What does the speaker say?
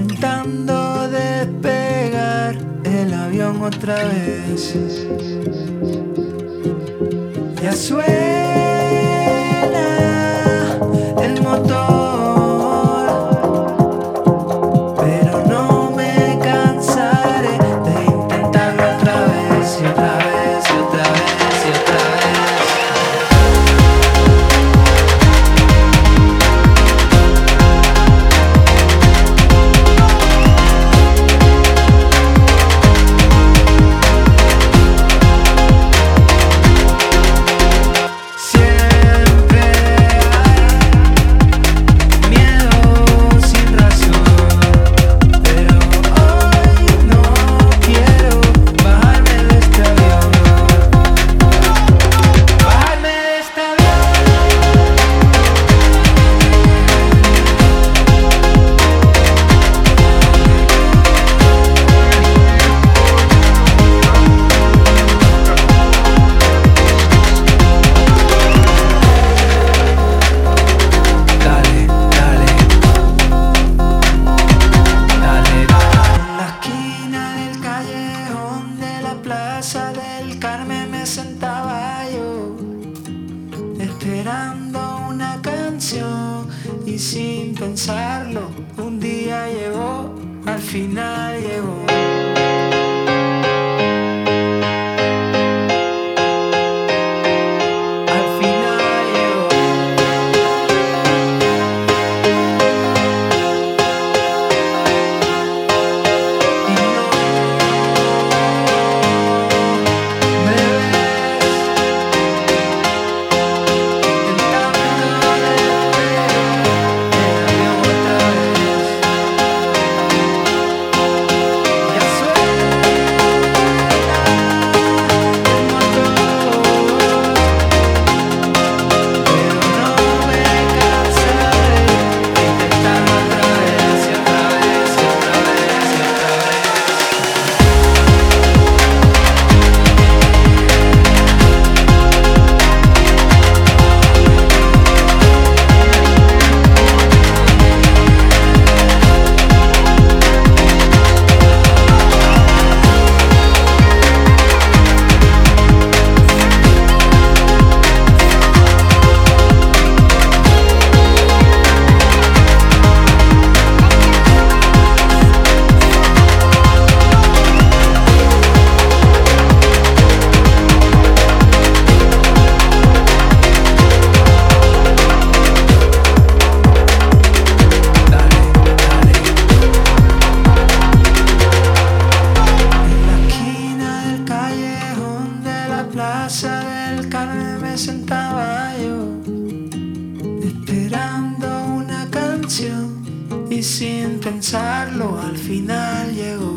intentando despegar el avión otra vez. Ya suena el motor, pero no me cansaré de intentarlo otra vez y otra vez y otra vez y otra vez. Plaza del Carmen me sentaba yo, esperando una canción, y sin pensarlo un día llegó, al final llegó. Plaza del Carmen me sentaba yo, esperando una canción, y sin pensarlo al final llegó.